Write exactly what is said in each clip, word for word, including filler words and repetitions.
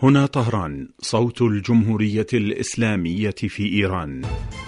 هنا طهران، صوت الجمهورية الإسلامية في إيران.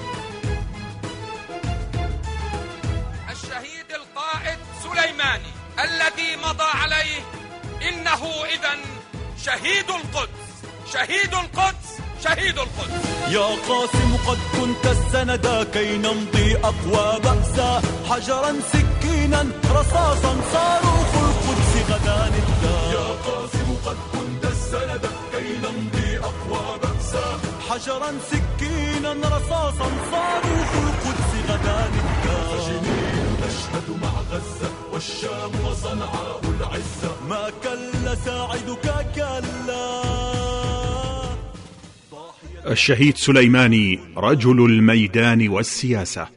الشهيد القائد سليماني الذي مضى عليه إنه إذن شهيد القدس، شهيد القدس، شهيد القدس. يا قاسم قد كنت السند كي نمضي أقوى بأسا، حجرا سكينا رصاصا صاروخ القدس غدا نبدا. يا قاسم قد كنت السند كي نمضي أقوى بأسا، حجرا سكينا رصاصا صاروخ القدس غدا نبدا. فجنين تشهد مع غزة والشام وصنعاء العزة، ما كل ساعدك كلا. الشهيد سليماني رجل الميدان والسياسة.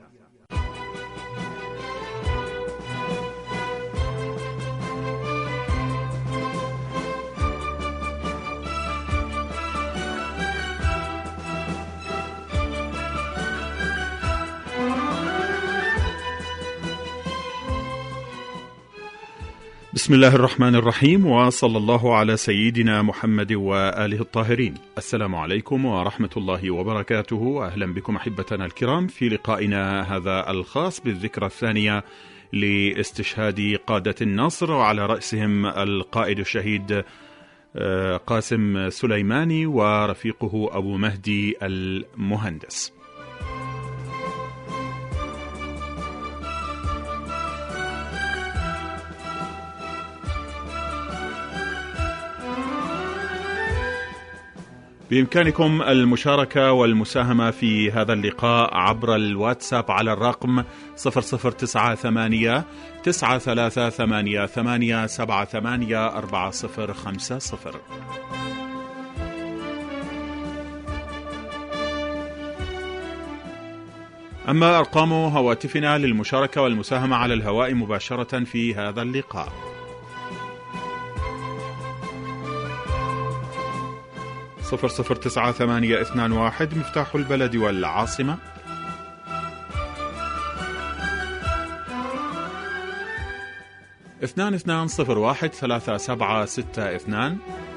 بسم الله الرحمن الرحيم، وصلى الله على سيدنا محمد وآله الطاهرين. السلام عليكم ورحمة الله وبركاته. أهلا بكم أحبتنا الكرام في لقائنا هذا الخاص بالذكرى الثانية لاستشهاد قادة النصر، وعلى رأسهم القائد الشهيد قاسم سليماني ورفيقه أبو مهدي المهندس. بإمكانكم المشاركة والمساهمة في هذا اللقاء عبر الواتساب على الرقم صفر صفر تسعة ثمانية تسعة ثلاثة ثمانية ثمانية سبعة ثمانية أربعة صفر خمسة صفر. أما أرقام هواتفنا للمشاركة والمساهمة على الهواء مباشرة في هذا اللقاء: صفر صفر تسعة ثمانية اثنان واحد مفتاح البلد والعاصمة، اثنان اثنان صفر واحد ثلاثة سبعة ستة اثنان،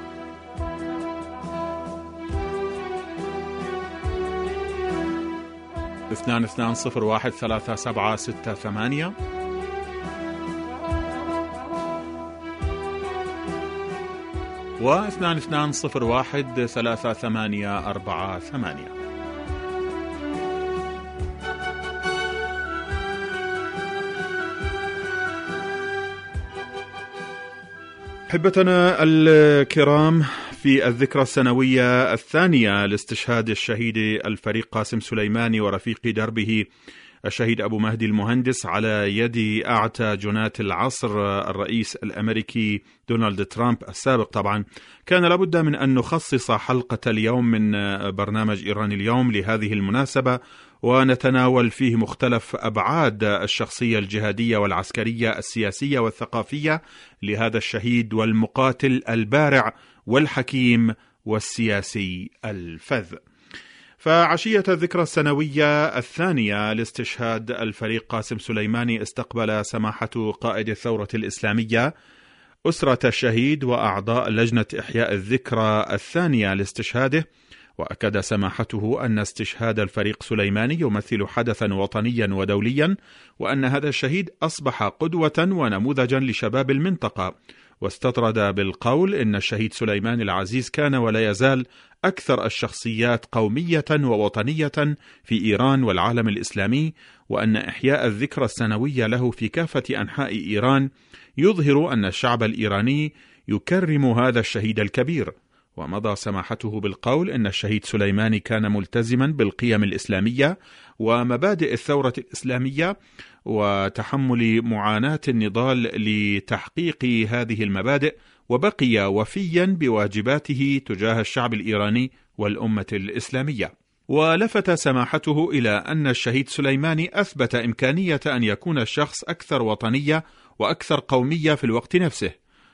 اثنان اثنان صفر واحد ثلاثة سبعة ستة ثمانية، واثنان اثنان صفر واحد ثلاثة ثمانية أربعة ثمانية. أحبتنا الكرام، في الذكرى السنوية الثانية لاستشهاد الشهيد الفريق قاسم سليماني ورفيق دربه الشهيد أبو مهدي المهندس على يد أعتى جناة العصر الرئيس الأمريكي دونالد ترامب السابق، طبعا كان لابد من أن نخصص حلقة اليوم من برنامج إيران اليوم لهذه المناسبة، ونتناول فيه مختلف أبعاد الشخصية الجهادية والعسكرية السياسية والثقافية لهذا الشهيد والمقاتل البارع والحكيم والسياسي الفذ. فعشية الذكرى السنوية الثانية لاستشهاد الفريق قاسم سليماني استقبل سماحة قائد الثورة الإسلامية أسرة الشهيد وأعضاء لجنة إحياء الذكرى الثانية لاستشهاده، وأكد سماحته أن استشهاد الفريق سليماني يمثل حدثا وطنيا ودوليا، وأن هذا الشهيد أصبح قدوة ونموذجا لشباب المنطقة، واستطرد بالقول إن الشهيد سليماني العزيز كان ولا يزال أكثر الشخصيات قومية ووطنية في إيران والعالم الإسلامي، وأن إحياء الذكرى السنوية له في كافة أنحاء إيران يظهر أن الشعب الإيراني يكرم هذا الشهيد الكبير. ومضى سماحته بالقول إن الشهيد سليماني كان ملتزما بالقيم الإسلامية ومبادئ الثورة الإسلامية، وتحمل معاناة النضال لتحقيق هذه المبادئ، وبقي وفيا بواجباته تجاه الشعب الإيراني والأمة الإسلامية. ولفت سماحته إلى أن الشهيد سليماني أثبت إمكانية أن يكون الشخص أكثر وطنية وأكثر قومية في الوقت نفسه،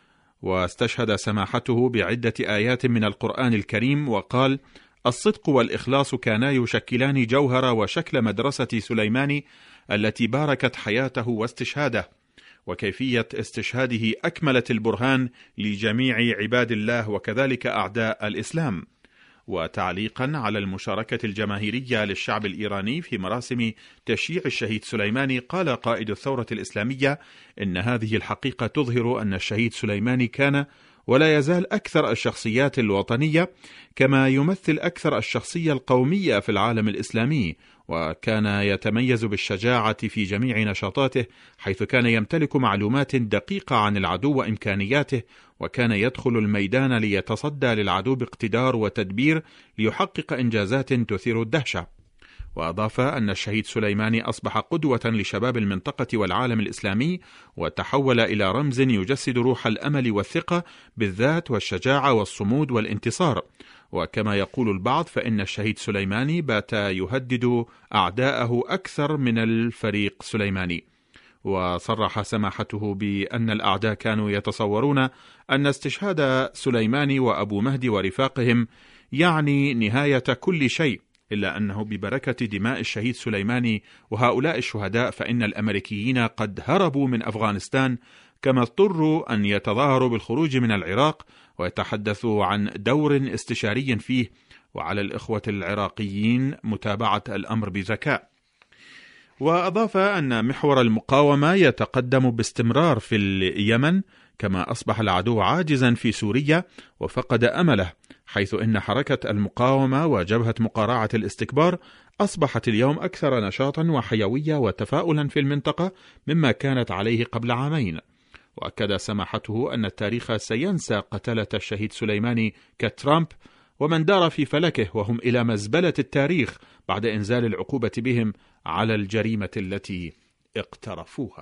واستشهد سماحته بعدة آيات من القرآن الكريم وقال: الصدق والإخلاص كانا يشكلان جوهر وشكل مدرسة سليماني التي باركت حياته واستشهاده، وكيفية استشهاده أكملت البرهان لجميع عباد الله وكذلك أعداء الإسلام. وتعليقا على المشاركة الجماهيرية للشعب الإيراني في مراسم تشييع الشهيد سليماني، قال قائد الثورة الإسلامية إن هذه الحقيقة تظهر أن الشهيد سليماني كان ولا يزال أكثر الشخصيات الوطنية، كما يمثل أكثر الشخصية القومية في العالم الإسلامي، وكان يتميز بالشجاعة في جميع نشاطاته، حيث كان يمتلك معلومات دقيقة عن العدو وإمكانياته، وكان يدخل الميدان ليتصدى للعدو باقتدار وتدبير ليحقق إنجازات تثير الدهشة. وأضاف أن الشهيد سليماني أصبح قدوة لشباب المنطقة والعالم الإسلامي، وتحول إلى رمز يجسد روح الأمل والثقة بالذات والشجاعة والصمود والانتصار. وكما يقول البعض فإن الشهيد سليماني بات يهدد أعداءه أكثر من الفريق سليماني. وصرح سماحته بأن الأعداء كانوا يتصورون أن استشهاد سليماني وأبو مهدي ورفاقهم يعني نهاية كل شيء، إلا أنه ببركة دماء الشهيد سليماني وهؤلاء الشهداء فإن الأمريكيين قد هربوا من أفغانستان، كما اضطروا أن يتظاهروا بالخروج من العراق ويتحدثوا عن دور استشاري فيه، وعلى الإخوة العراقيين متابعة الأمر بذكاء. وأضاف أن محور المقاومة يتقدم باستمرار في اليمن، كما أصبح العدو عاجزا في سوريا وفقد أمله، حيث إن حركة المقاومة وجبهة مقارعة الاستكبار أصبحت اليوم أكثر نشاطا وحيوية وتفاؤلا في المنطقة مما كانت عليه قبل عامين. وأكد سماحته أن التاريخ سينسى قتلة الشهيد سليماني كترامب ومن دار في فلكه، وهم إلى مزبلة التاريخ بعد إنزال العقوبة بهم على الجريمة التي اقترفوها.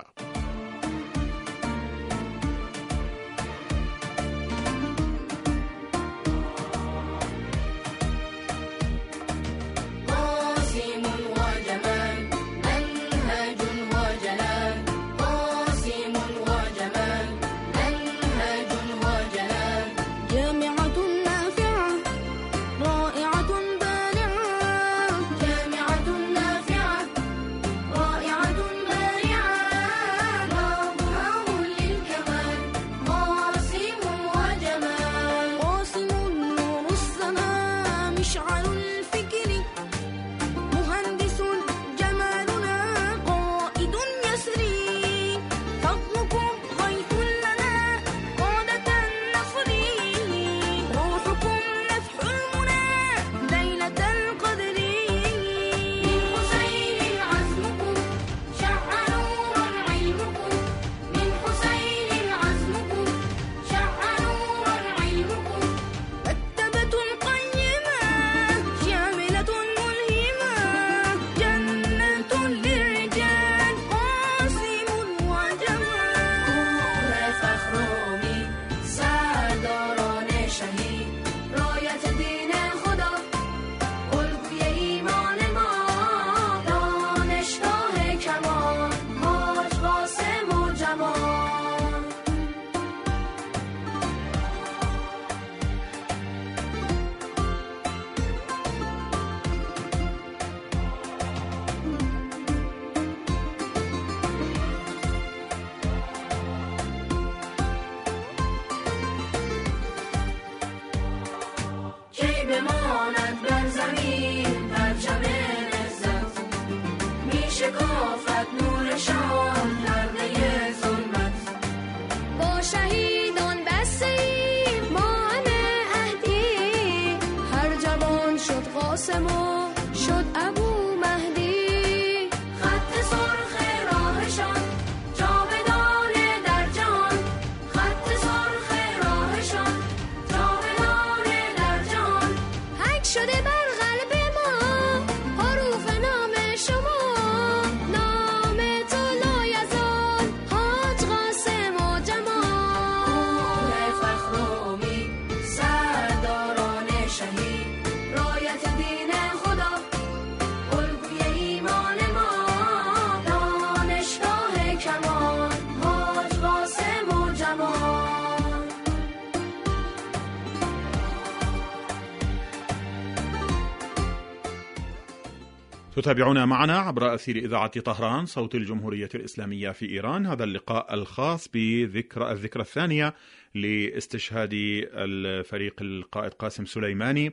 تتابعونا معنا عبر أثير إذاعة طهران صوت الجمهورية الإسلامية في إيران. هذا اللقاء الخاص بذكرى الذكرى الثانية لاستشهاد الفريق القائد قاسم سليماني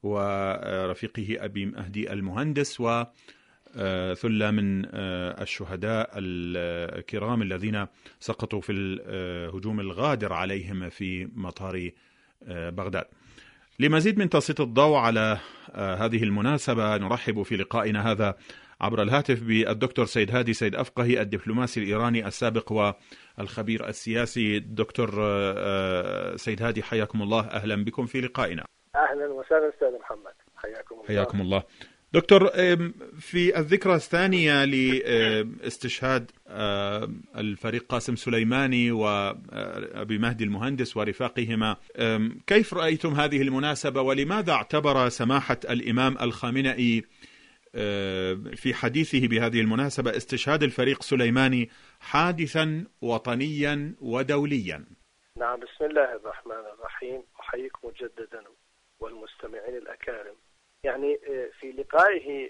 ورفيقه أبي مهدي المهندس وثلة من الشهداء الكرام الذين سقطوا في الهجوم الغادر عليهم في مطار بغداد. لمزيد من تسليط الضوء على هذه المناسبة نرحب في لقائنا هذا عبر الهاتف بالدكتور سيد هادي سيد أفقهي الدبلوماسي الإيراني السابق والخبير السياسي. دكتور سيد هادي حياكم الله، أهلا بكم في لقائنا. أهلا وسهلا أستاذ محمد، حياكم الله. حياكم الله دكتور. في الذكرى الثانية لاستشهاد الفريق قاسم سليماني وأبي مهدي المهندس ورفاقهما، كيف رأيتم هذه المناسبة ولماذا اعتبر سماحة الإمام الخامنئي في حديثه بهذه المناسبة استشهاد الفريق سليماني حادثا وطنيا ودوليا؟ نعم، بسم الله الرحمن الرحيم، أحييكم مجددا والمستمعين الأكارم. يعني في لقائه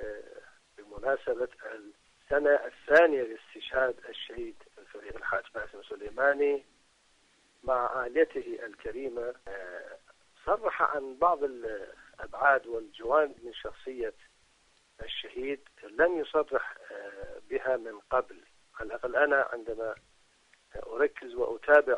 بمناسبة السنة الثانية لاستشهاد الشهيد الفريق الحاج قاسم سليماني مع عائلته الكريمة، صرح عن بعض الأبعاد والجوانب من شخصية الشهيد لم يصرح بها من قبل. على الأقل أنا عندما أركز وأتابع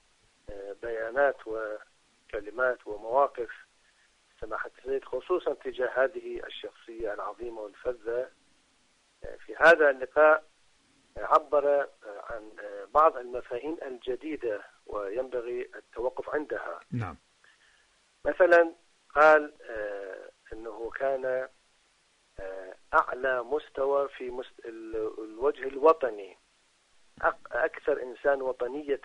بيانات وكلمات ومواقف سماحة السيد خصوصا تجاه هذه الشخصية العظيمة والفذة، في هذا اللقاء عبر عن بعض المفاهيم الجديدة وينبغي التوقف عندها. نعم. مثلا قال أنه كان أعلى مستوى في مست... الوجه الوطني، أكثر إنسان وطنية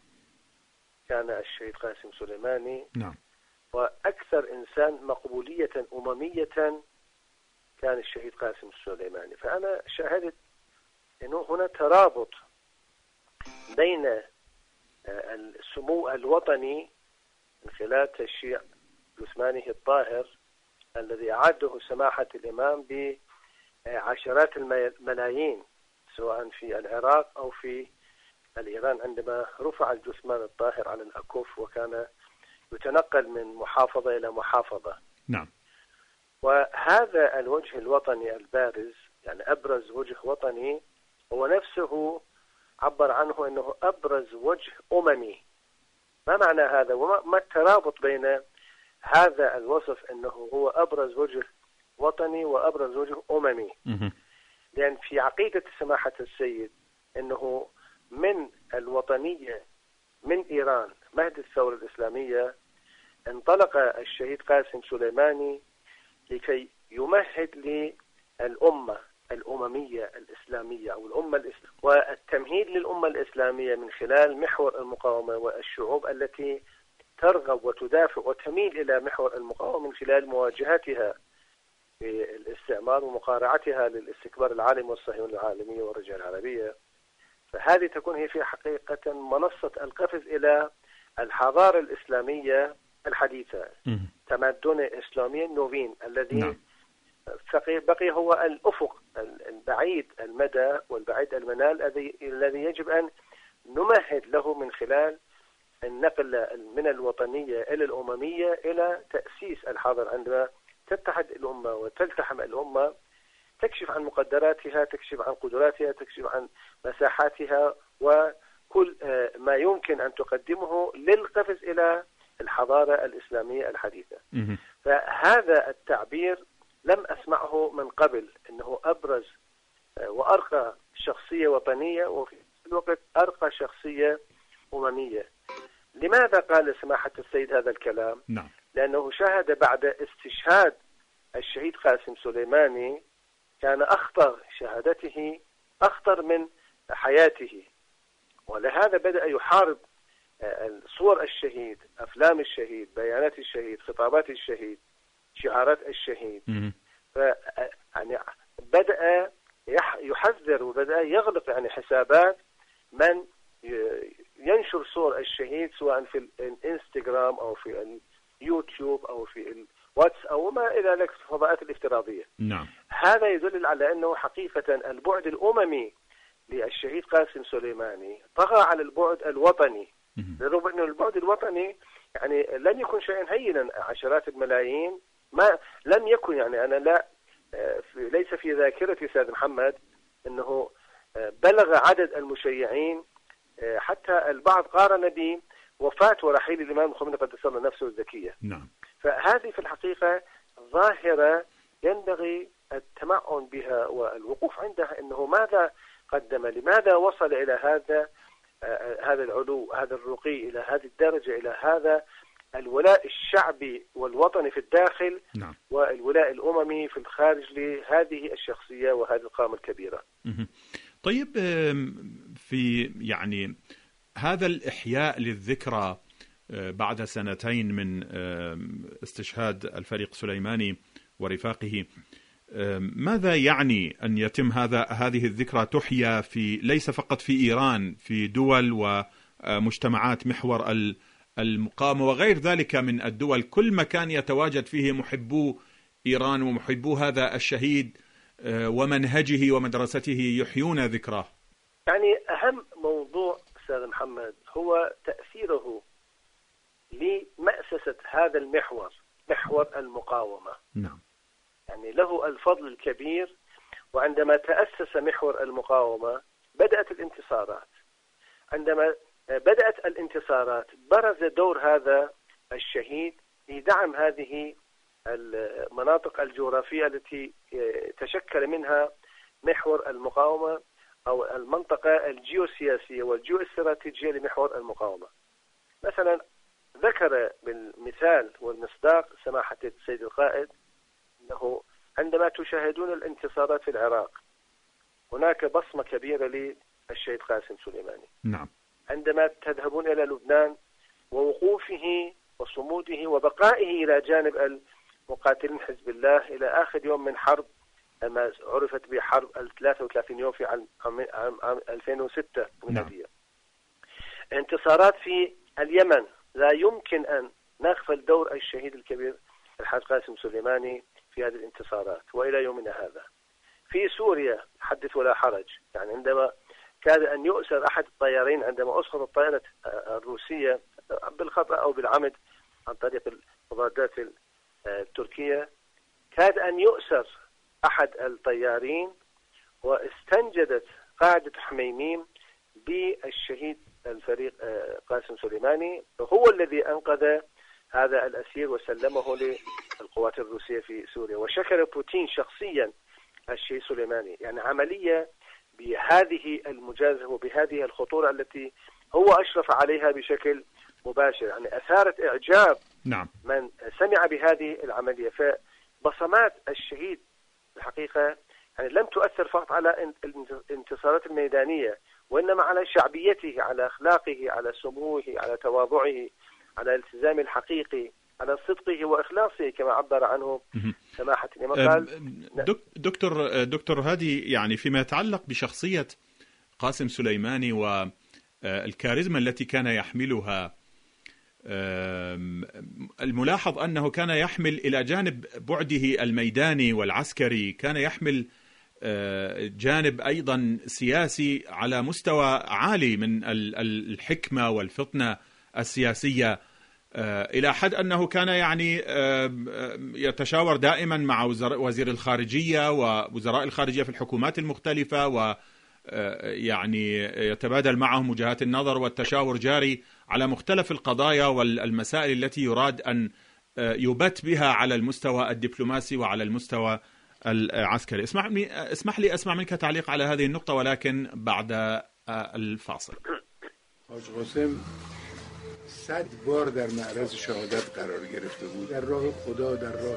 كان الشهيد قاسم سليماني. نعم. وأكثر إنسان مقبولية أممية كان الشهيد قاسم السليماني. فأنا شاهدت أنه هنا ترابط بين السمو الوطني من خلال تشييع جثمانه الطاهر الذي أعده سماحة الإمام بعشرات الملايين سواء في العراق أو في الإيران، عندما رفع الجثمان الطاهر على الأكف وكان يتنقل من محافظة إلى محافظة. نعم. وهذا الوجه الوطني البارز، يعني أبرز وجه وطني، هو نفسه عبر عنه أنه أبرز وجه أممي. ما معنى هذا وما الترابط بين هذا الوصف أنه هو أبرز وجه وطني وأبرز وجه أممي؟ لأن في عقيدة سماحة السيد أنه من الوطنية من إيران مهد الثورة الإسلامية انطلق الشهيد قاسم سليماني لكي يمهد للأمة الأممية الإسلامية أو الأمة الإسلامية، والتمهيد للأمة الإسلامية من خلال محور المقاومة والشعوب التي ترغب وتدافع وتميل إلى محور المقاومة من خلال مواجهتها بالاستعمار ومقارعتها للاستكبار العالمي والصهيونية العالمية والرجال العربية. فهذه تكون هي في حقيقة منصة القفز إلى الحضارة الإسلامية الحديثة، تمدن إسلامي نوفين الذي نعم. بقي هو الأفق البعيد المدى والبعيد المنال الذي يجب أن نمهد له من خلال النقل من الوطنية إلى الأممية إلى تأسيس الحاضر. عندما تتحد الأمة وتلتحم الأمة تكشف عن مقدراتها، تكشف عن قدراتها، تكشف عن مساحاتها وكل ما يمكن أن تقدمه للقفز إلى الحضارة الإسلامية الحديثة. فهذا التعبير لم أسمعه من قبل، أنه أبرز وأرقى شخصية وطنية وفي الوقت أرقى شخصية أممية. لماذا قال سماحة السيد هذا الكلام؟ نعم. لأنه شاهد بعد استشهاد الشهيد قاسم سليماني كان أخطر شهادته أخطر من حياته، ولهذا بدأ يحارب صور الشهيد، أفلام الشهيد، بيانات الشهيد، خطابات الشهيد، شعارات الشهيد. ف يعني بدأ يحذر وبدأ يغلق يعني حسابات من ينشر صور الشهيد سواء في الانستغرام أو في اليوتيوب أو في الواتس أو ما إلى ذلك الفضاءات الافتراضية. نعم. هذا يدل على أنه حقيقة البعد الأممي للشهيد قاسم سليماني طغى على البعد الوطني، لرغم أن البعد الوطني يعني لم يكن شيئا هينا. عشرات الملايين ما لم يكن، يعني أنا لا ليس في ذاكرتي أستاذ محمد أنه بلغ عدد المشيعين، حتى البعض قارن بوفاة ورحيل الإمام الخميني قدس الله نفسه الزكية. نعم. فهذه في الحقيقة ظاهرة ينبغي التمعن بها والوقوف عندها، أنه ماذا قدم، لماذا وصل إلى هذا هذا العلو، هذا الرقي، إلى هذه الدرجة، إلى هذا الولاء الشعبي والوطني في الداخل. نعم. والولاء الأممي في الخارج لهذه الشخصية وهذه القامة الكبيرة. طيب، في يعني هذا الإحياء للذكرى بعد سنتين من استشهاد الفريق سليماني ورفاقه، ماذا يعني أن يتم هذا هذه الذكرى تحيا في ليس فقط في إيران، في دول ومجتمعات محور المقاومة وغير ذلك من الدول، كل مكان يتواجد فيه محبو إيران ومحبو هذا الشهيد ومنهجه ومدرسته يحيون ذكراه؟ يعني أهم موضوع أستاذ محمد هو تأثيره لمأسسة هذا المحور، محور المقاومة. نعم. يعني له الفضل الكبير. وعندما تأسس محور المقاومة بدأت الانتصارات. عندما بدأت الانتصارات برز دور هذا الشهيد لدعم هذه المناطق الجغرافية التي تشكل منها محور المقاومة، أو المنطقة الجيوسياسية والجيوستراتيجية لمحور المقاومة. مثلا ذكر بالمثال والمصداق سماحة السيد القائد أنه عندما تشاهدون الانتصارات في العراق هناك بصمة كبيرة للشهيد قاسم سليماني. نعم. عندما تذهبون إلى لبنان ووقوفه وصموده وبقائه إلى جانب المقاتلين حزب الله إلى آخر يوم من حرب ما عرفت بحرب ثلاثة وثلاثين يوم في عام عام ألفين وستة ميلادية. نعم. انتصارات في اليمن لا يمكن أن نغفل دور الشهيد الكبير الحاج قاسم سليماني في هذه الانتصارات وإلى يومنا هذا. في سوريا حدث ولا حرج، يعني عندما كاد أن يؤسر أحد الطيارين عندما أسقطت الطائرة الروسية بالخطأ أو بالعمد عن طريق المضادات التركية، كاد أن يؤسر أحد الطيارين، واستنجدت قاعدة حميميم بالشهيد الفريق قاسم سليماني، هو الذي أنقذ هذا الأسير وسلمه للقوات الروسية في سوريا. وشكر بوتين شخصيا الشهيد سليماني. يعني عملية بهذه المجازفة وبهذه الخطورة التي هو أشرف عليها بشكل مباشر، يعني أثارت إعجاب نعم. من سمع بهذه العملية. فبصمات الشهيد الحقيقة يعني لم تؤثر فقط على الانتصارات الميدانية، وإنما على شعبيته، على أخلاقه، على سموه، على تواضعه، على الالتزام الحقيقي، على صدقه وإخلاصه كما عبر عنه سماحة الإمام. قال دكتور دكتور هادي، يعني فيما يتعلق بشخصية قاسم سليماني والكاريزما التي كان يحملها، الملاحظ أنه كان يحمل إلى جانب بعده الميداني والعسكري، كان يحمل جانب أيضا سياسي على مستوى عالي من الحكمة والفطنة السياسية، إلى حد أنه كان يعني يتشاور دائما مع وزير الخارجية ووزراء الخارجية في الحكومات المختلفة، ويعني يتبادل معهم وجهات النظر، والتشاور جاري على مختلف القضايا والمسائل التي يراد أن يبت بها على المستوى الدبلوماسي وعلى المستوى العسكري. اسمح لي اسمح لي أسمع منك تعليق على هذه النقطة، ولكن بعد الفاصل. حاج قاسم صد بار در معرض شهادت قرار گرفته بود، در راه خدا، در راه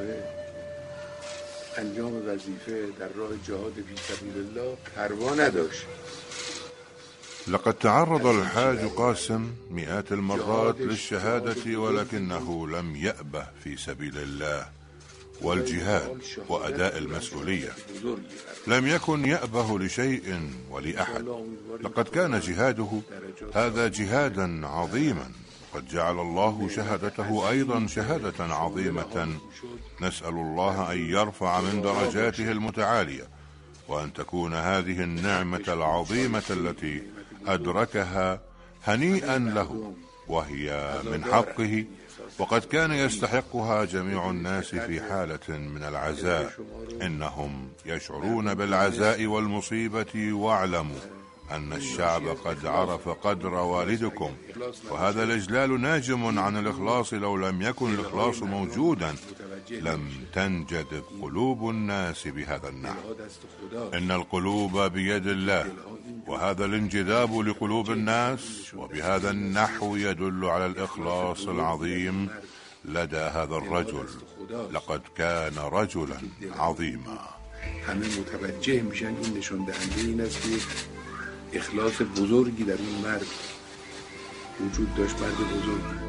انجام وظیفه، در راه جهاد فی سبیل الله پروا نداشت. لقد تعرض الحاج قاسم مئات المرات للشهادة، ولكنه لم يأبه في سبيل الله والجهاد وأداء المسؤولية. لم يكن يأبه لشيء ولأحد. لقد كان جهاده هذا جهادا عظيما قد جعل الله شهادته أيضا شهادة عظيمة، نسأل الله أن يرفع من درجاته المتعالية، وأن تكون هذه النعمة العظيمة التي أدركها هنيئا له، وهي من حقه، وقد كان يستحقها جميع الناس في حالة من العزاء. إنهم يشعرون بالعزاء والمصيبة، واعلموا أن الشعب قد عرف قدر والدكم، وهذا الإجلال ناجم عن الإخلاص. لو لم يكن الإخلاص موجودا لم تنجذب قلوب الناس بهذا النحو. إن القلوب بيد الله، وهذا الانجذاب لقلوب الناس وبهذا النحو يدل على الإخلاص العظيم لدى هذا الرجل. لقد كان رجلا عظيما. همه متوجه میشن این نشان دهنده این است که اخلاص بزرگی در اون مرد وجود داشت، مرد بزرگی.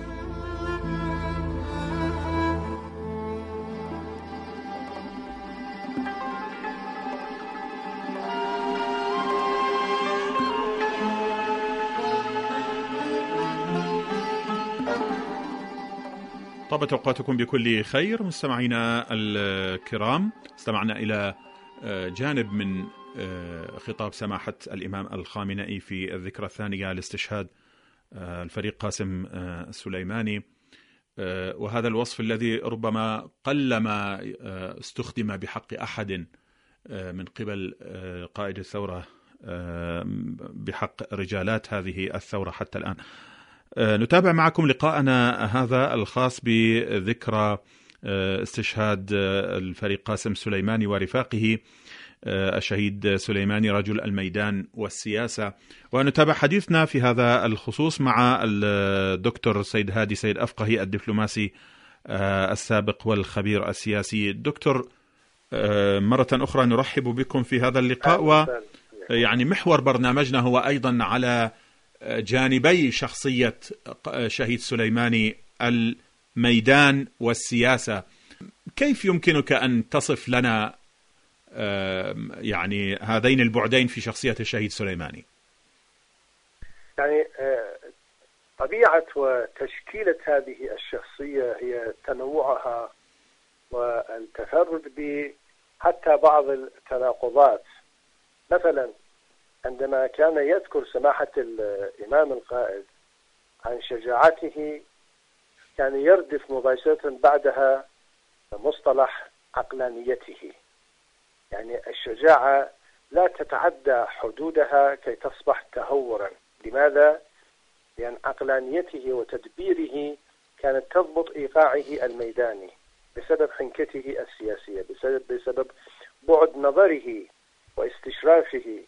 طابت أوقاتكم بكل خير مستمعينا الكرام. استمعنا إلى جانب من خطاب سماحة الإمام الخامنئي في الذكرى الثانية لاستشهاد الفريق قاسم السليماني، وهذا الوصف الذي ربما قلما استخدم بحق أحد من قبل قائد الثورة بحق رجالات هذه الثورة حتى الآن. نتابع معكم لقاءنا هذا الخاص بذكرى استشهاد الفريق قاسم سليماني ورفاقه، الشهيد سليماني رجل الميدان والسياسة. ونتابع حديثنا في هذا الخصوص مع الدكتور سيد هادي سيد أفقهي، الدبلوماسي السابق والخبير السياسي. دكتور، مرة أخرى نرحب بكم في هذا اللقاء، ويعني محور برنامجنا هو أيضا على جانبي شخصية شهيد سليماني، الميدان والسياسة. كيف يمكنك أن تصف لنا يعني هذين البعدين في شخصية الشهيد سليماني؟ يعني طبيعة وتشكيلة هذه الشخصية هي تنوعها والتفرد بحتى بعض التناقضات. مثلا عندما كان يذكر سماحة الإمام القائد عن شجاعته، كان يردف مباشرة بعدها مصطلح عقلانيته. يعني الشجاعة لا تتعدى حدودها كي تصبح تهورا. لماذا؟ لأن عقلانيته وتدبيره كانت تضبط إيقاعه الميداني بسبب حنكته السياسية، بسبب, بسبب بعد نظره واستشرافه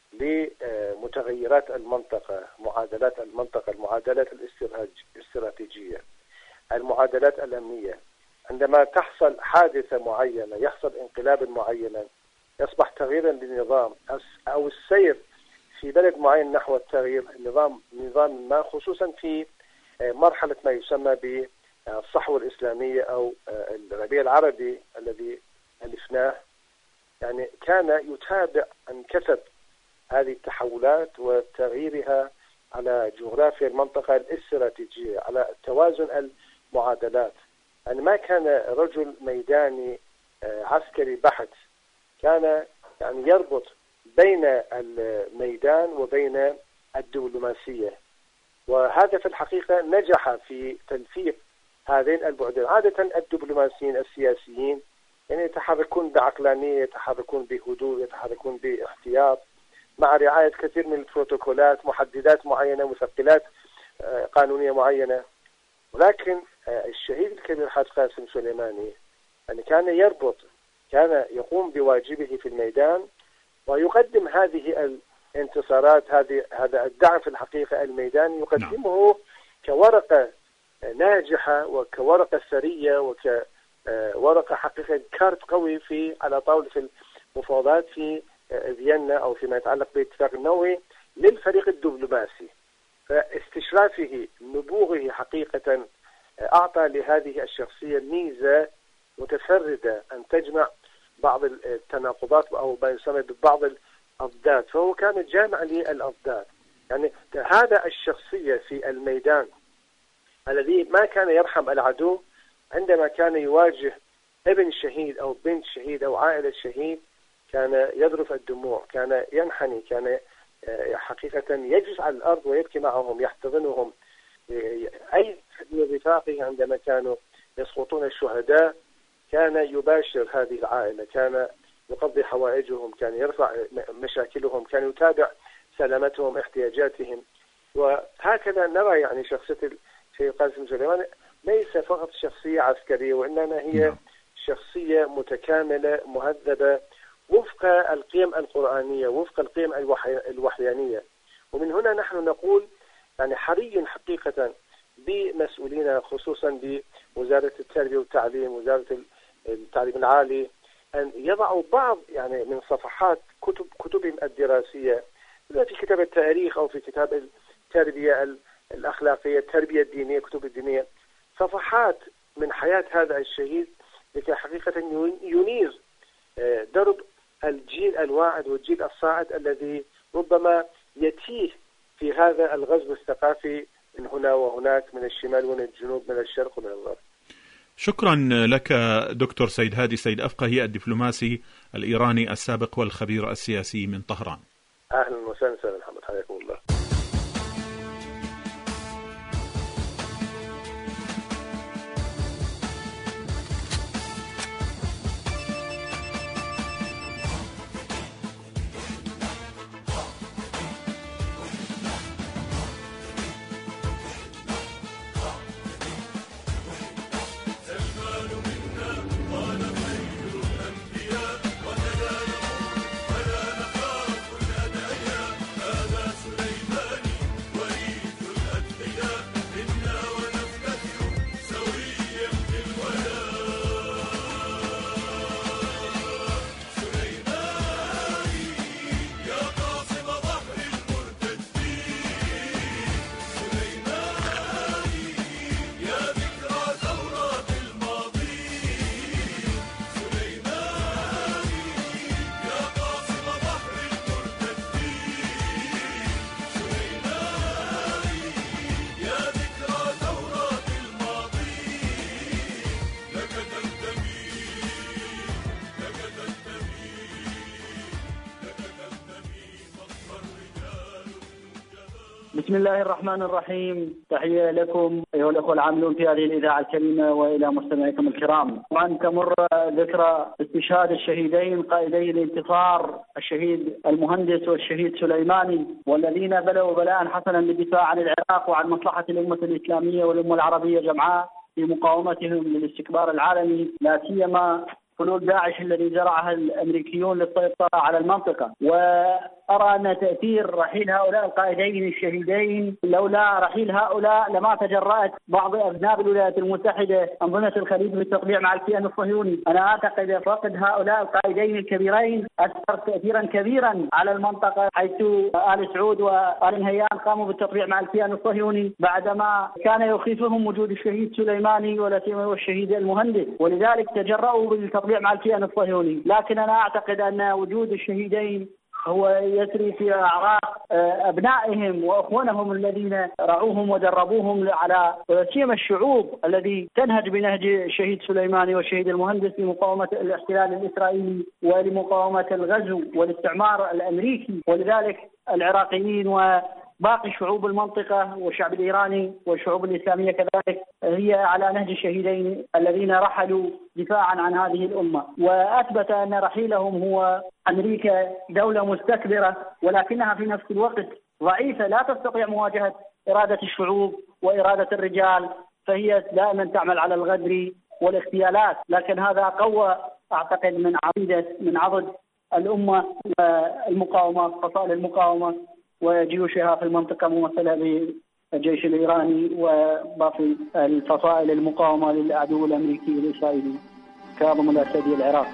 لمتغيرات المنطقة، معادلات المنطقة، المعادلات الاستراتيجية، المعادلات الأمنية. عندما تحصل حادثة معينة، يحصل انقلاب معين، يصبح تغييرا للنظام أو السير في بلد معين نحو التغيير، نظام نظام ما، خصوصا في مرحلة ما يسمى بالصحوة الإسلامية أو الربيع العربي الذي ألفناه. يعني كان يتابع عن كثب هذه التحولات وتغييرها على جغرافيا المنطقة الاستراتيجية، على توازن المعادلات. يعني ما كان رجل ميداني عسكري بحت، كان يعني يربط بين الميدان وبين الدبلوماسية، وهذا في الحقيقة نجح في تلفيق هذين البعدين. عادة الدبلوماسيين السياسيين يعني يتحركون بعقلانية، يتحركون بهدوء، يتحركون باحتياط، مع رعاية كثير من البروتوكولات، محددات معينة، مثقلات قانونية معينة. ولكن الشهيد الكبير حاج قاسم سليماني يعني كان يربط، كان يقوم بواجبه في الميدان ويقدم هذه الانتصارات، هذه هذا الدعم في الحقيقة الميداني، يقدمه كورقة ناجحة وكورقة ثرية وكورقة حقيقة كارت قوي في على طاولة المفاوضات في فيينا أو فيما يتعلق بالاتفاق النووي للفريق الدبلوماسي. فاستشرافه، نبوغه حقيقة أعطى لهذه الشخصية ميزة متفردة أن تجمع بعض التناقضات أو ما يسمى ببعض الأضداد، فهو كان جامع للأضداد. يعني هذا الشخصية في الميدان الذي ما كان يرحم العدو عندما كان يواجه ابن شهيد أو بنت شهيد أو عائلة شهيد، كان يذرف الدموع، كان ينحني، كان حقيقة يجلس على الأرض ويبكي معهم، يحتضنهم. أي من رفاقه عندما كانوا يسقطون الشهداء كان يباشر هذه العائلة، كان يقضي حوائجهم، كان يرفع مشاكلهم، كان يتابع سلامتهم، احتياجاتهم. وهكذا نرى يعني شخصية الشهيد قاسم سليماني ليس فقط شخصية عسكرية، وإنما هي شخصية متكاملة مهذبة وفق القيم القرآنية، وفق القيم الوحي الوحيانية. ومن هنا نحن نقول يعني حري حقيقة بمسؤولين خصوصا بوزارة التربية والتعليم، وزارة التعليم العالي، أن يضعوا بعض يعني من صفحات كتب كتبهم الدراسية، في كتاب التاريخ أو في كتاب التربية الأخلاقية، التربية الدينية، كتب الدينية، صفحات من حياة هذا الشهيد لكي حقيقة ينير درب الجيل الواعد والجيل الصاعد الذي ربما يتيه في هذا الغزو الثقافي من هنا وهناك، من الشمال ومن الجنوب، من الشرق ومن الغرب. شكرا لك دكتور سيد هادي سيد أفقهي، الدبلوماسي الإيراني السابق والخبير السياسي من طهران. أهلا وسهلا محمد، حياكم الله. بسم الله الرحمن الرحيم. تحية لكم أيها الأخوة العاملون في هذه الإذاعة الكريمة وإلى مستمعيكم الكرام. طبعا تمر ذكرى استشهاد الشهيدين قائدي الانتصار، الشهيد المهندس والشهيد سليماني، والذين بلوا بلاء حسنا للدفاع عن العراق وعن مصلحة الأمة الإسلامية والأمة العربية جمعاء في مقاومتهم للاستكبار العالمي، لا سيما حلول داعش الذي زرعها الأمريكيون للسيطرة على المنطقة. وأرى أن تأثير رحيل هؤلاء القائدين الشهيدين، لولا رحيل هؤلاء لما تجرأت بعض أبناء الولايات المتحدة أنظمة الخليج بالتطبيع مع الكيان الصهيوني. أنا أعتقد فقد هؤلاء القائدين الكبيرين أثر تأثيرا كبيرا على المنطقة، حيث آل سعود وآل نهيان قاموا بالتطبيع مع الكيان الصهيوني بعدما كان يخيفهم وجود الشهيد سليماني ولا سيما والشهيد المهندس، ولذلك تجرؤوا بالتطبيع مع الكيان الصهيوني. لكن أنا أعتقد أن وجود الشهيدين هو يسري في أعراق أبنائهم وأخوانهم الذين رعوهم ودربوهم على سيما الشعوب الذي تنهج بنهج الشهيد سليماني والشهيد المهندس لمقاومة الاحتلال الإسرائيلي ولمقاومة الغزو والاستعمار الأمريكي. ولذلك العراقيين وباقي شعوب المنطقة والشعب الإيراني والشعوب الإسلامية كذلك هي على نهج الشهيدين الذين رحلوا دفاعا عن هذه الأمة. وأثبت أن رحيلهم هو أمريكا دولة مستكبرة ولكنها في نفس الوقت ضعيفة، لا تستطيع مواجهة إرادة الشعوب وإرادة الرجال، فهي دائما تعمل على الغدر والاغتيالات. لكن هذا قوة أعتقد من عضيدة من عضد الأمة المقاومة، فصائل المقاومة وجيوشها في المنطقة ممثلة بالجيش الإيراني وباقي الفصائل المقاومة للعدو الأمريكي والإسرائيلي كاظم الأسدي العراق.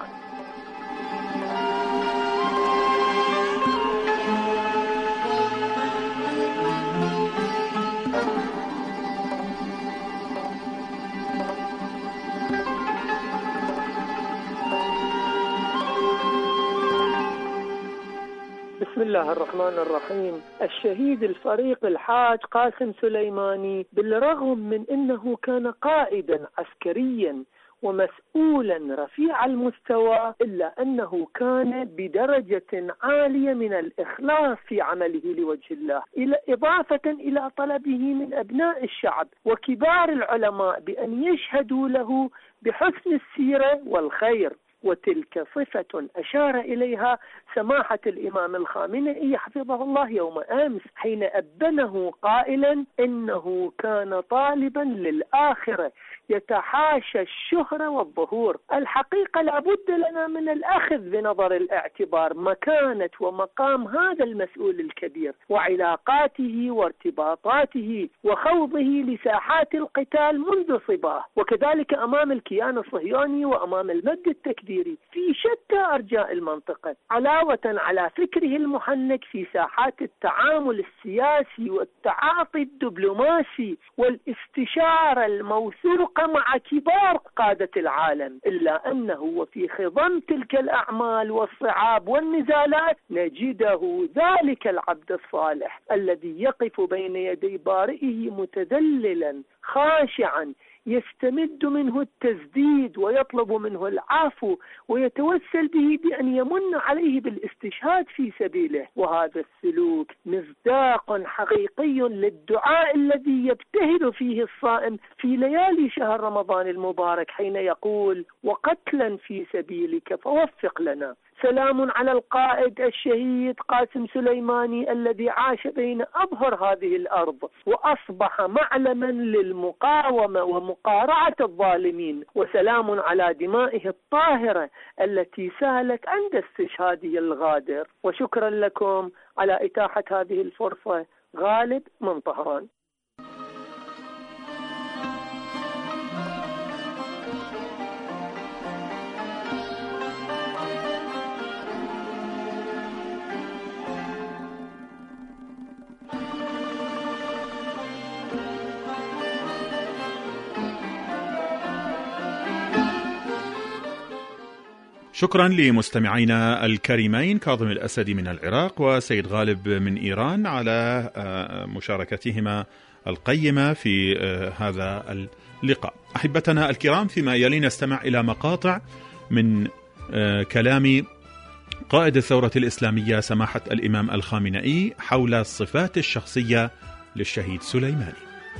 بسم الله الرحمن الرحيم. الشهيد الفريق الحاج قاسم سليماني بالرغم من أنه كان قائدا عسكريا ومسؤولا رفيع المستوى، إلا أنه كان بدرجة عالية من الإخلاص في عمله لوجه الله، إلى إضافة إلى طلبه من أبناء الشعب وكبار العلماء بأن يشهدوا له بحسن السيرة والخير. وتلك صفة أشار إليها سماحة الإمام الخامنئي حفظه الله يوم أمس حين أبنه قائلا إنه كان طالبا للآخرة يتحاشى الشهرة والظهور. الحقيقة لابد لنا من الأخذ بنظر الاعتبار مكانة ومقام هذا المسؤول الكبير وعلاقاته وارتباطاته وخوضه لساحات القتال منذ صباه، وكذلك أمام الكيان الصهيوني وأمام المد التكبيري في شتى أرجاء المنطقة، علاوة على فكره المحنك في ساحات التعامل السياسي والتعاطي الدبلوماسي والاستشارة الموثوقة مع كبار قادة العالم. إلا أنه وفي خضم تلك الأعمال والصعاب والنزالات نجده ذلك العبد الصالح الذي يقف بين يدي بارئه متذللا خاشعا يستمد منه التسديد ويطلب منه العفو ويتوسل به بأن يمن عليه بالاستشهاد في سبيله. وهذا السلوك مصداق حقيقي للدعاء الذي يبتهل فيه الصائم في ليالي شهر رمضان المبارك حين يقول: وقتلا في سبيلك فوفق لنا. سلام على القائد الشهيد قاسم سليماني الذي عاش بين أظهر هذه الأرض وأصبح معلما للمقاومة ومقارعة الظالمين. وسلام على دمائه الطاهرة التي سالت عند استشهاده الغادر. وشكرا لكم على إتاحة هذه الفرصة. غالب من طهران. شكرا لمستمعينا الكريمين كاظم الأسدي من العراق وسيد غالب من إيران على مشاركتهما القيمة في هذا اللقاء. أحبتنا الكرام، فيما يلي نستمع إلى مقاطع من كلام قائد الثورة الإسلامية سماحة الإمام الخامنئي حول الصفات الشخصية للشهيد سليماني.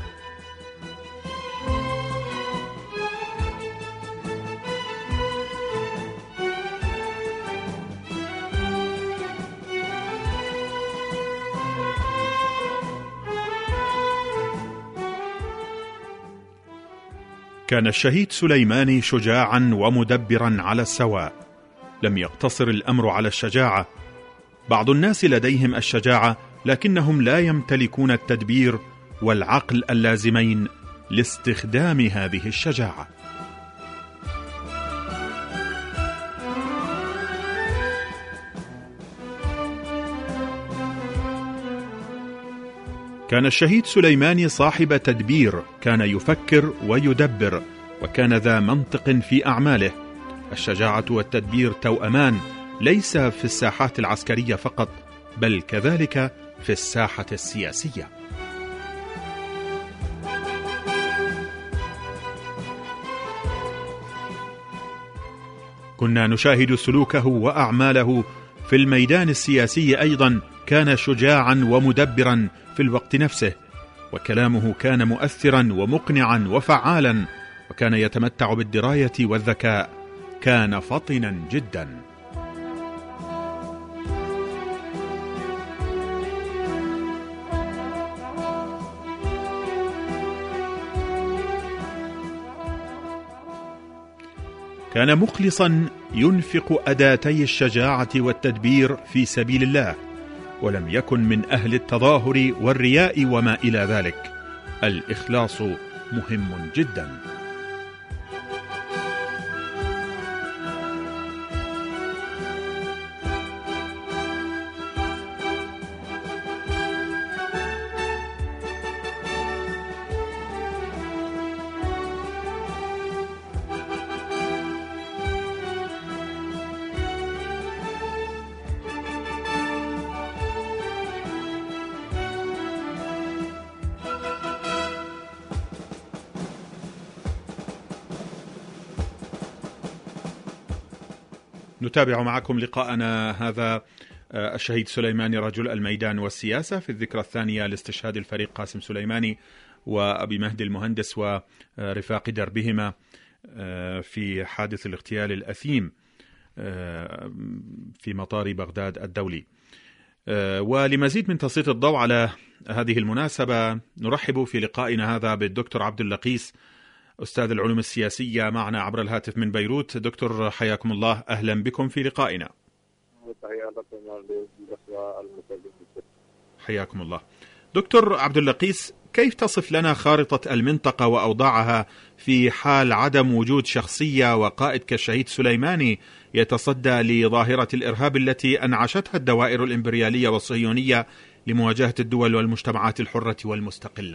كان الشهيد سليماني شجاعا ومدبرا على السواء، لم يقتصر الأمر على الشجاعة. بعض الناس لديهم الشجاعة لكنهم لا يمتلكون التدبير والعقل اللازمين لاستخدام هذه الشجاعة. كان الشهيد سليماني صاحب تدبير، كان يفكر ويدبر، وكان ذا منطق في أعماله. الشجاعة والتدبير توأمان، ليس في الساحات العسكرية فقط بل كذلك في الساحة السياسية. كنا نشاهد سلوكه وأعماله في الميدان السياسي أيضا. كان شجاعا ومدبرا في الوقت نفسه، وكلامه كان مؤثرا ومقنعا وفعالا، وكان يتمتع بالدراية والذكاء. كان فطنا جدا. كان مخلصا ينفق أداتي الشجاعة والتدبير في سبيل الله، ولم يكن من أهل التظاهر والرياء وما إلى ذلك. الإخلاص مهم جدا. نتابع معكم لقاءنا هذا الشهيد سليماني رجل الميدان والسياسة في الذكرى الثانية لاستشهاد الفريق قاسم سليماني وأبي مهدي المهندس ورفاق دربهما في حادث الاغتيال الأثيم في مطار بغداد الدولي. ولمزيد من تسليط الضوء على هذه المناسبة نرحب في لقائنا هذا بالدكتور عبد اللقيس أستاذ العلوم السياسية معنا عبر الهاتف من بيروت. دكتور حياكم الله، أهلا بكم في لقائنا. حياكم الله. دكتور عبد اللقيس، كيف تصف لنا خارطة المنطقة وأوضاعها في حال عدم وجود شخصية وقائد كالشهيد سليماني يتصدى لظاهرة الإرهاب التي أنعشتها الدوائر الإمبريالية والصهيونية لمواجهة الدول والمجتمعات الحرة والمستقلة؟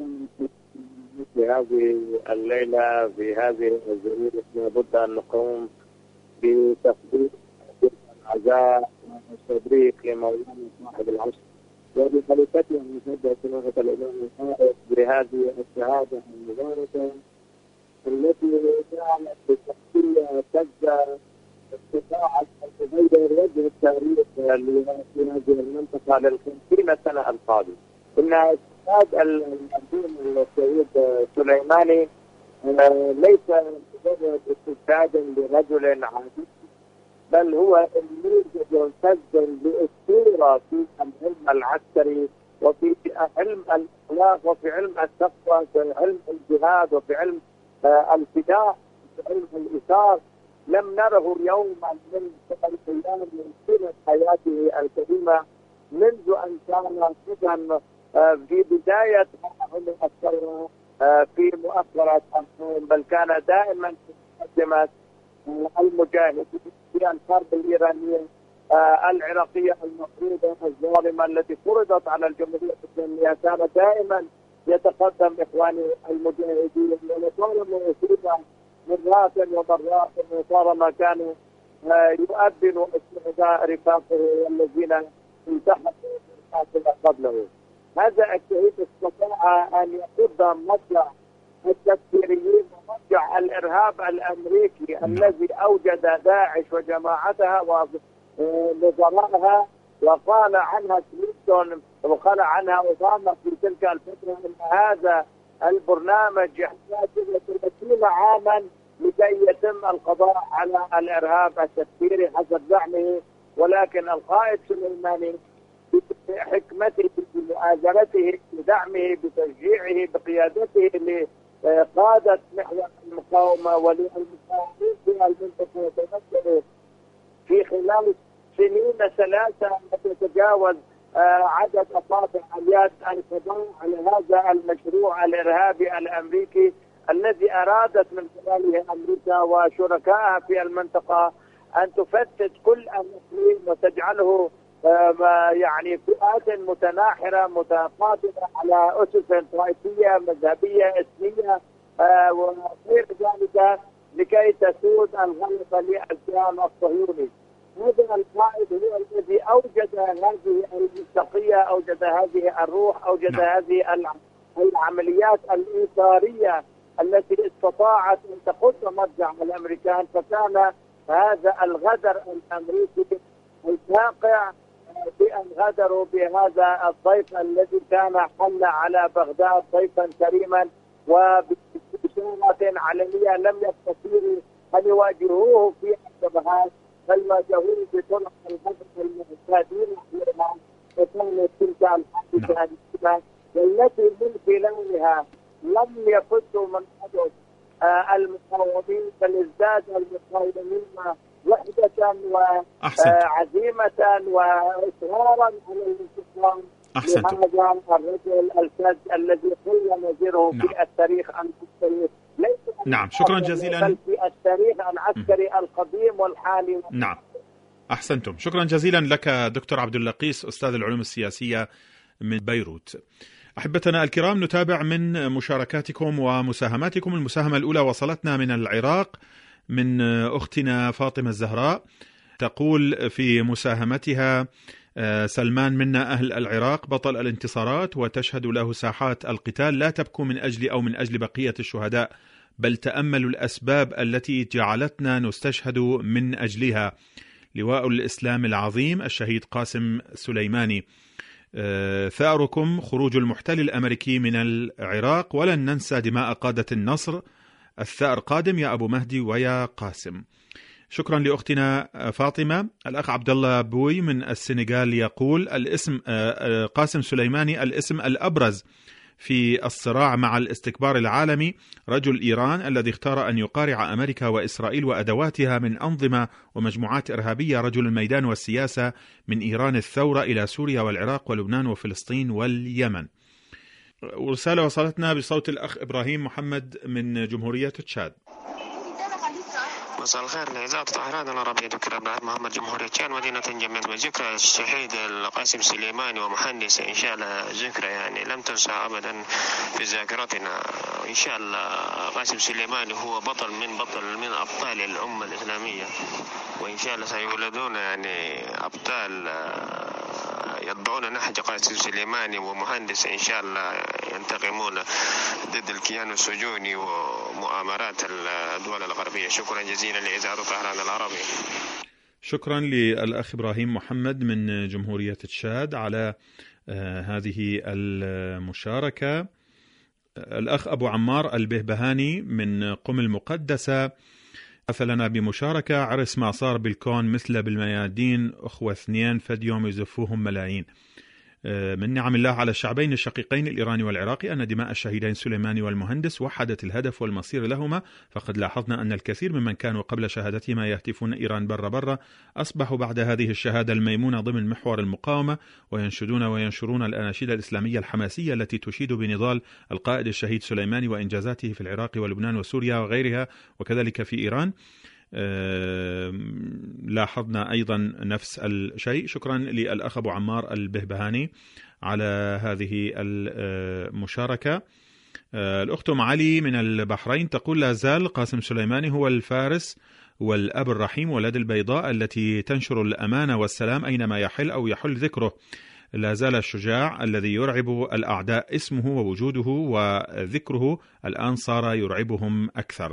في هذه الليلة في هذه الظروف لابد أن نقوم بتقديم العزاء والتبريك لمولانا صاحب العصر وبخليفته المسدد سماحة الإمام القائد بهذه الشهادة المباركة التي كانت بشخصية تبدأ استطاعت أن تغير وجه التاريخ في هذه المنطقة للخمسين سنة القادمة. إن استشهاد المرحوم الشهيد سليماني ليس مجرد استشهادا لرجل عادي، بل هو نموذج سجل لأسطورة في العلم العسكري وفي علم الأخلاق وفي علم التقوى وفي علم الجهاد وفي علم الفداء وفي علم الإثار. لم نره يوما من الأيام من سنة حياته الكريمة منذ أن كان طفلا في بداية عمر الثورة في مؤخرة الحكم، بل كان دائما في مقدمة المجاهدين في الحرب الإيرانية العراقية المفروضة الظالمة التي فرضت على الجمهورية الإسلامية. كان دائما يتقدم إخواني المجاهدين ولطالما أصيب مرات ومرات وطالما كانوا يؤذنوا الشهداء رفاقه والذين التحقوا قبله. هذا الشهيد استطاع أن يقود مصدر التكفيريين ومرجع الإرهاب الأمريكي الذي أوجد داعش وجماعتها ونظرائها وقال عنها كلينتون وقال عنها أوباما في تلك الفترة أن هذا البرنامج يحتاج إلى ثلاثين عاما لكي يتم القضاء على الإرهاب التكفيري حسب زعمه. ولكن القائد سليماني بحكمته بمؤازرته بدعمه بتشجيعه بقيادته لقادة محور المقاومة وللمقاومين في المنطقة تمثلوا في خلال سنين ثلاثة تتجاوز عدد أصابع اليد القضاء على هذا المشروع الإرهابي الأمريكي الذي أرادت من خلاله أمريكا وشركائها في المنطقة أن تفتت كل المسلمين وتجعله يعني فئات متناحرة متقاتلة على أسس طائفية مذهبية إثنية وغير ذلك لكي تسود الغلبة للكيان الصهيوني. هذا القائد هو الذي أوجد هذه المصداقية، أوجد هذه الروح، أوجد م. هذه العمليات الإيثارية التي استطاعت أن تقود مرجع الأمريكان. فكان هذا الغدر الأمريكي الواقع بأن غدروا بهذا الضيف الذي كان حل على بغداد ضيفا كريما وبشارة علنية لم يستطيعوا أن يواجهوه في الجبهات بل واجهوه بطرق الغدر المعتادين عليها. وكانت تلك الحادثة الكبيرة والتي من خلالها لم يفتوا من حدث المقاومين بل ازداد المقاومين وحدة وعزيمة وإصرارا على الانتصار لهذا الرجل الفذ الذي قل نظيره نعم. في التاريخ العسكري ليس نعم شكرا جزيلا بل في التاريخ العسكري م. القديم والحالي. نعم أحسنتم، شكرا جزيلا لك دكتور عبد اللقيس أستاذ العلوم السياسية من بيروت. أحبتنا الكرام، نتابع من مشاركاتكم ومساهماتكم. المساهمة الأولى وصلتنا من العراق من أختنا فاطمة الزهراء، تقول في مساهمتها: سلمان منا أهل العراق بطل الانتصارات وتشهد له ساحات القتال، لا تبكوا من أجل أو من أجل بقية الشهداء بل تأملوا الأسباب التي جعلتنا نستشهد من أجلها. لواء الإسلام العظيم الشهيد قاسم سليماني. ثأركم خروج المحتل الأمريكي من العراق، ولن ننسى دماء قادة النصر. الثأر قادم يا أبو مهدي ويا قاسم. شكرا لأختنا فاطمة. الأخ عبد الله بوي من السنغال يقول الاسم قاسم سليماني الاسم الأبرز في الصراع مع الاستكبار العالمي، رجل إيران الذي اختار أن يقارع أمريكا وإسرائيل وأدواتها من أنظمة ومجموعات إرهابية، رجل الميدان والسياسة من إيران الثورة إلى سوريا والعراق ولبنان وفلسطين واليمن. ورسالة وصلتنا بصوت الأخ إبراهيم محمد من جمهورية تشاد. مساء الخير لإذاعة طهران العربية. دكتور إبراهيم محمد جمهورية تشاد مدينة جميل. وذكرى الشهيد القاسم سليماني ومهندس إن شاء الله ذكرى يعني لم تنسى أبدا في ذاكرتنا. إن شاء الله قاسم سليماني هو بطل من بطل من أبطال الأمة الإسلامية، وإن شاء الله سيولدون يعني أبطال يتبعون نهج قاسم سليماني ومهندس إن شاء الله ينتقمون ضد الكيان السجوني ومؤامرات الدول الغربية. شكرا جزيلا لإذاعة طهران العربي. شكرا للأخ إبراهيم محمد من جمهورية تشاد على هذه المشاركة. الأخ أبو عمار البهبهاني من قم المقدسة مثلنا بمشاركة: عرس ما صار بالكون مثل بالميادين، أخوة اثنين فد يوم يزفوهم ملايين. من نعم الله على الشعبين الشقيقين الإيراني والعراقي أن دماء الشهيدين سليماني والمهندس وحدت الهدف والمصير لهما، فقد لاحظنا أن الكثير ممن كانوا قبل شهادتهما يهتفون إيران برا برا أصبحوا بعد هذه الشهادة الميمونة ضمن محور المقاومة، وينشدون وينشرون الأناشيد الإسلامية الحماسية التي تشيد بنضال القائد الشهيد سليماني وإنجازاته في العراق ولبنان وسوريا وغيرها، وكذلك في إيران. أه لاحظنا أيضا نفس الشيء. شكرا للأخ أبو عمار البهبهاني على هذه المشاركة. أه الأخت أم علي من البحرين تقول: لا زال قاسم سليماني هو الفارس والأب الرحيم ولد البيضاء التي تنشر الأمانة والسلام أينما يحل أو يحل ذكره. لا زال الشجاع الذي يرعب الأعداء اسمه ووجوده وذكره الآن صار يرعبهم أكثر.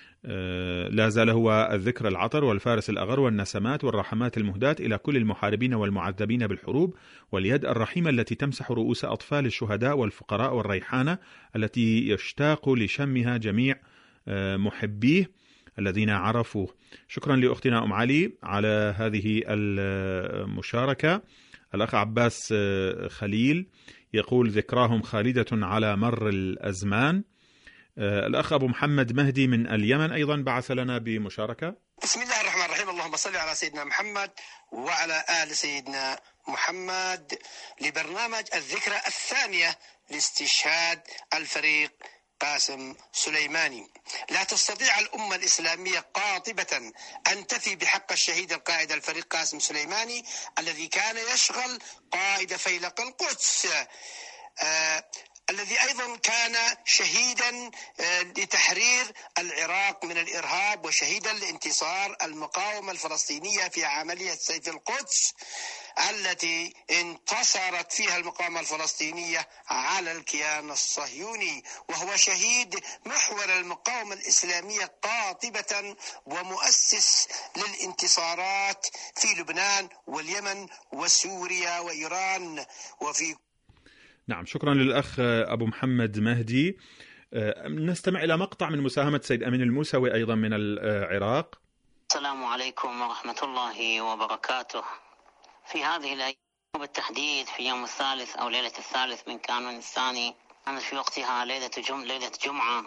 لا زال هو الذكر العطر والفارس الأغر والنسمات والرحمات المهداة إلى كل المحاربين والمعذبين بالحروب، واليد الرحيمة التي تمسح رؤوس أطفال الشهداء والفقراء، والريحانة التي يشتاق لشمها جميع محبيه الذين عرفوه. شكرا لأختنا أم علي على هذه المشاركة. الأخ عباس خليل يقول: ذكراهم خالدة على مر الأزمان. الأخ أبو محمد مهدي من اليمن أيضا بعث لنا بمشاركة. بسم الله الرحمن الرحيم. اللهم صل على سيدنا محمد وعلى آل سيدنا محمد. لبرنامج الذكرى الثانية لاستشهاد الفريق قاسم سليماني. لا تستطيع الأمة الإسلامية قاطبة أن تفي بحق الشهيد القائد الفريق قاسم سليماني الذي كان يشغل قائد فيلق القدس، آه الذي أيضا كان شهيدا لتحرير العراق من الإرهاب وشهيدا لانتصار المقاومة الفلسطينية في عملية سيف القدس التي انتصرت فيها المقاومة الفلسطينية على الكيان الصهيوني، وهو شهيد محور المقاومة الإسلامية قاطبة ومؤسس للانتصارات في لبنان واليمن وسوريا وإيران وفي. نعم، شكرا للأخ أبو محمد مهدي. نستمع إلى مقطع من مساهمة سيد أمين الموسوي أيضا من العراق. السلام عليكم ورحمة الله وبركاته. في هذه الأيام بالتحديد في يوم الثالث أو ليلة الثالث من كانون الثاني، كانت في وقتها ليلة جمعة, ليلة جمعة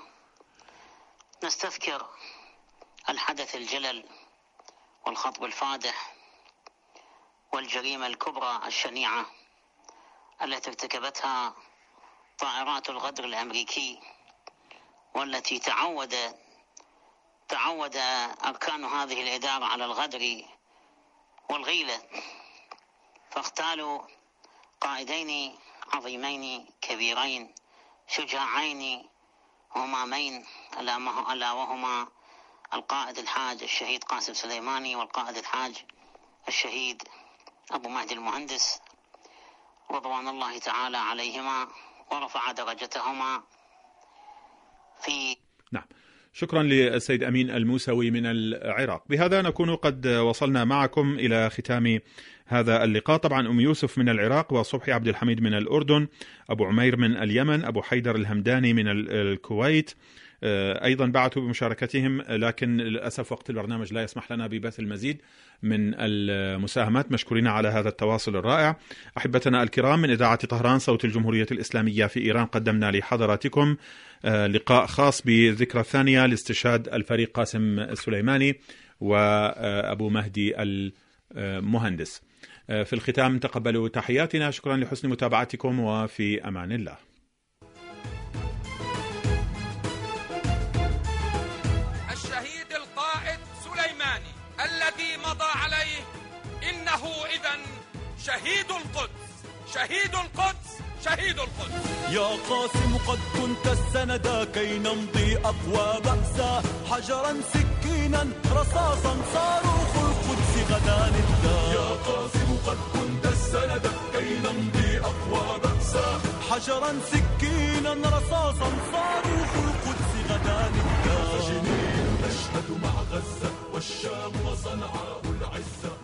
نستذكر الحدث الجلل والخطب الفادح والجريمة الكبرى الشنيعة التي ارتكبتها طائرات الغدر الأمريكي، والتي تعود تعود أركان هذه الإدارة على الغدر والغيلة، فاغتالوا قائدين عظيمين كبيرين شجاعين همامين، ألا وهما القائد الحاج الشهيد قاسم سليماني والقائد الحاج الشهيد أبو مهدي المهندس، رضوان الله تعالى عليهما ورفع درجتهما في. نعم، شكرا للسيد أمين الموسوي من العراق. بهذا نكون قد وصلنا معكم إلى ختام هذا اللقاء. طبعا أم يوسف من العراق، وصبحي عبد الحميد من الأردن، أبو عمير من اليمن، أبو حيدر الهمداني من الكويت أيضا بعثوا بمشاركتهم، لكن للأسف وقت البرنامج لا يسمح لنا ببث المزيد من المساهمات. مشكورين على هذا التواصل الرائع. أحبتنا الكرام، من إذاعة طهران صوت الجمهورية الإسلامية في إيران قدمنا لحضراتكم لقاء خاص بالذكرى الثانية لاستشهاد الفريق قاسم السليماني وأبو مهدي المهندس. في الختام تقبلوا تحياتنا، شكرا لحسن متابعتكم وفي أمان الله. الشهيد القائد سليماني الذي مضى عليه إنه إذن شهيد القدس، شهيد القدس، شهيد القدس. يا قاسم قد كنت السند كي نمضي أقوى بأسا، حجرا سكينا رصاصا صاروخ القدس غدا نبدا. يا قاسم قد كنت السند كي نمضي أقوى بأسا، حجرا سكينا رصاصا صاروخ القدس غدا نبدا. فجنين نشهد مع غزة والشام وصنعاء العزة.